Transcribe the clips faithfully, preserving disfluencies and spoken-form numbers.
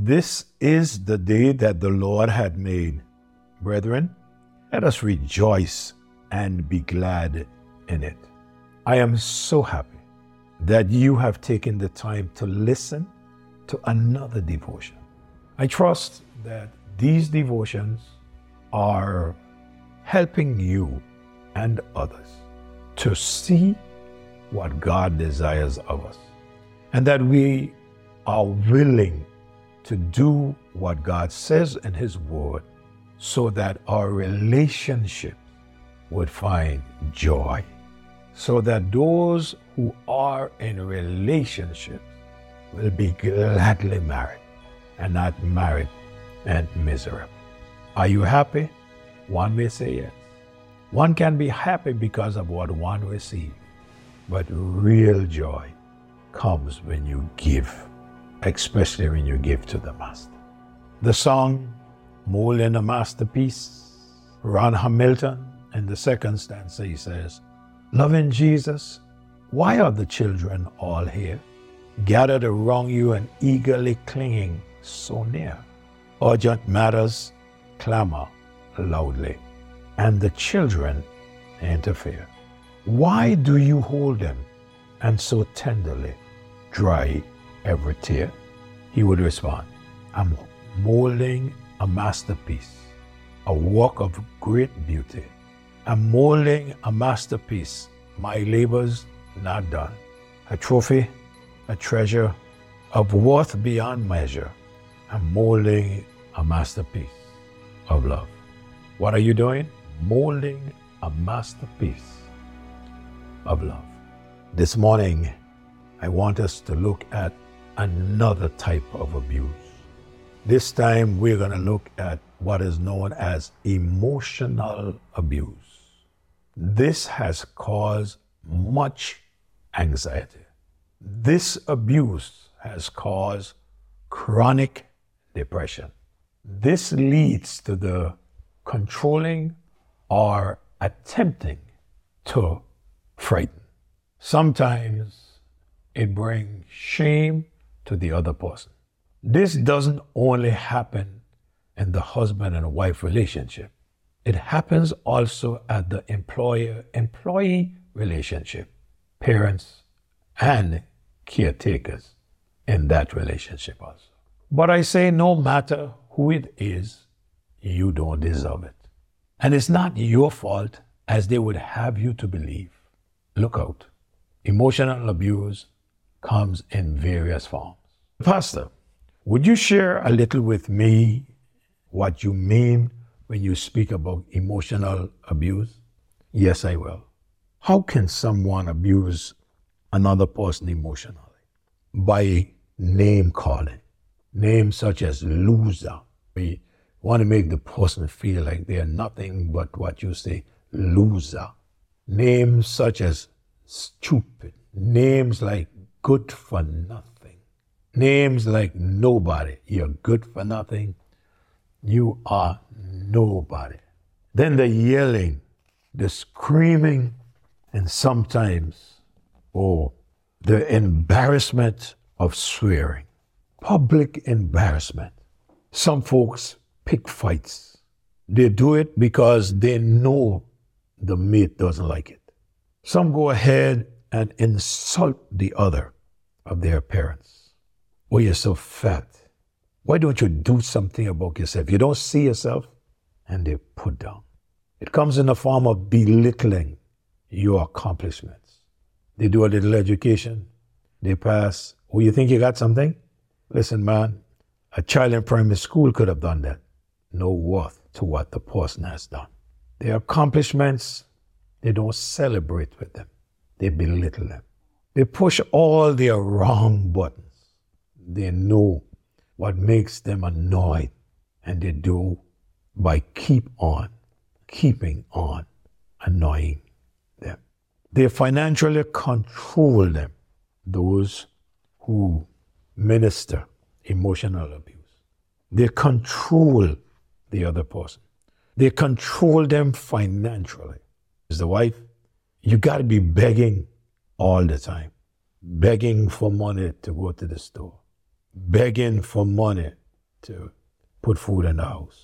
This is the day that the Lord had made. Brethren, let us rejoice and be glad in it. I am so happy that you have taken the time to listen to another devotion. I trust that these devotions are helping you and others to see what God desires of us, and that we are willing to do what God says in His Word so that our relationships would find joy, so that those who are in relationships will be gladly married and not married and miserable. Are you happy? One may say yes. One can be happy because of what one receives, but real joy comes when you give, especially when you give to the Master. The song, Molding a Masterpiece, Ron Hamilton, in the second stanza, he says, loving Jesus, why are the children all here, gathered around you and eagerly clinging so near? Urgent matters clamor loudly, and the children interfere. Why do you hold them and so tenderly dry every tear? He would respond, I'm molding a masterpiece, a work of great beauty. I'm molding a masterpiece, my labor's not done. A trophy, a treasure of worth beyond measure. I'm molding a masterpiece of love. What are you doing? Molding a masterpiece of love. This morning, I want us to look at another type of abuse. This time, we're going to look at what is known as emotional abuse. This has caused much anxiety. This abuse has caused chronic depression. This leads to the controlling or attempting to frighten. Sometimes it brings shame to the other person. This doesn't only happen in the husband and wife relationship. It happens also at the employer-employee relationship, parents and caretakers in that relationship also. But I say no matter who it is, you don't deserve it. And it's not your fault as they would have you to believe. Look out. Emotional abuse comes in various forms. Pastor, would you share a little with me what you mean when you speak about emotional abuse? Yes, I will. How can someone abuse another person emotionally? By name calling. Names such as loser. We want to make the person feel like they are nothing but what you say, loser. Names such as stupid. Names like good for nothing. Names like nobody. You're good for nothing. You are nobody. Then the yelling, the screaming, and sometimes, oh, the embarrassment of swearing. Public embarrassment. Some folks pick fights. They do it because they know the mate doesn't like it. Some go ahead and insult the other of their appearance. Oh, you're so fat. Why don't you do something about yourself? You don't see yourself, and they put down. It comes in the form of belittling your accomplishments. They do a little education. They pass. Oh, you think you got something? Listen, man, a child in primary school could have done that. No worth to what the person has done. Their accomplishments, they don't celebrate with them. They belittle them. They push all their wrong buttons. They know what makes them annoyed, and they do by keep on, keeping on annoying them. They financially control them, those who minister emotional abuse. They control the other person. They control them financially. As the wife, you got to be begging all the time. Begging for money to go to the store. Begging for money to put food in the house,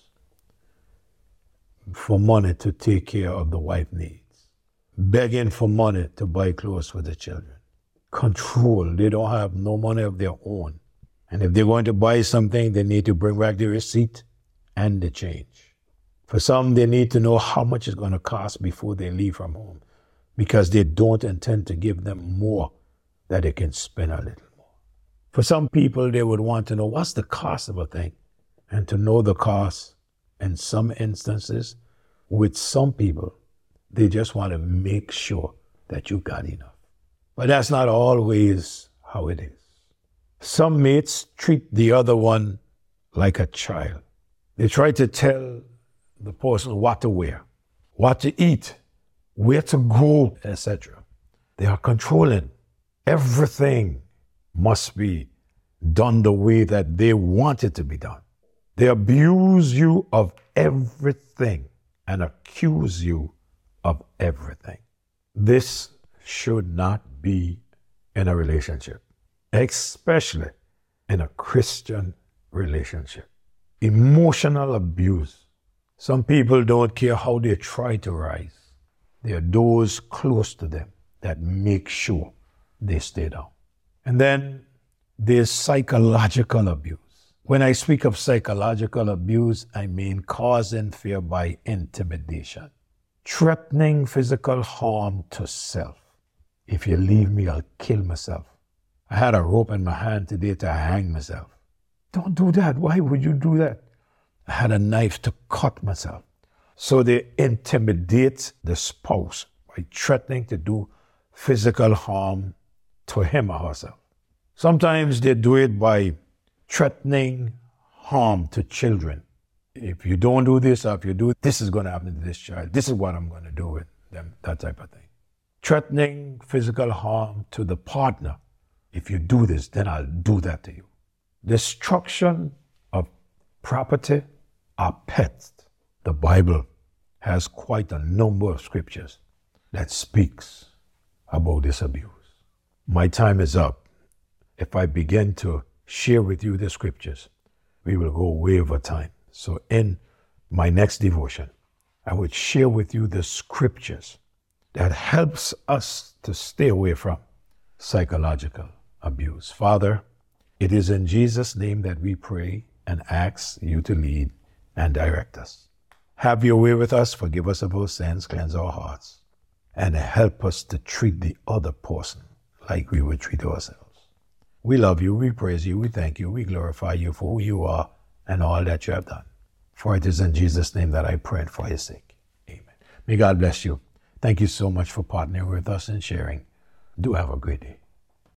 for money to take care of the wife needs, begging for money to buy clothes for the children. Control. They don't have no money of their own. And if they're going to buy something, they need to bring back the receipt and the change. For some, they need to know how much it's going to cost before they leave from home, because they don't intend to give them more that they can spend a little more. For some people, they would want to know what's the cost of a thing, and to know the cost. In some instances, with some people, they just want to make sure that you got enough. But that's not always how it is. Some mates treat the other one like a child. They try to tell the person what to wear, what to eat, where to go, et cetera. They are controlling. Everything must be done the way that they want it to be done. They abuse you of everything and accuse you of everything. This should not be in a relationship, especially in a Christian relationship. Emotional abuse. Some people don't care how they try to rise. There are those close to them that make sure they stay down. And then there's psychological abuse. When I speak of psychological abuse, I mean causing fear by intimidation, threatening physical harm to self. If you leave me, I'll kill myself. I had a rope in my hand today to hang myself. Don't do that. Why would you do that? I had a knife to cut myself. So they intimidate the spouse by threatening to do physical harm to him or herself. Sometimes they do it by threatening harm to children. If you don't do this, or if you do, this is going to happen to this child. This is what I'm going to do with them, that type of thing. Threatening physical harm to the partner. If you do this, then I'll do that to you. Destruction of property or pets. The Bible has quite a number of scriptures that speaks about this abuse. My time is up. If I begin to share with you the scriptures, we will go way over time. So in my next devotion, I would share with you the scriptures that helps us to stay away from psychological abuse. Father, it is in Jesus' name that we pray and ask you to lead and direct us. Have your way with us, forgive us of our sins, cleanse our hearts, and help us to treat the other person like we would treat ourselves. We love you, we praise you, we thank you, we glorify you for who you are and all that you have done. For it is in Jesus' name that I pray and for his sake. Amen. May God bless you. Thank you so much for partnering with us and sharing. Do have a great day.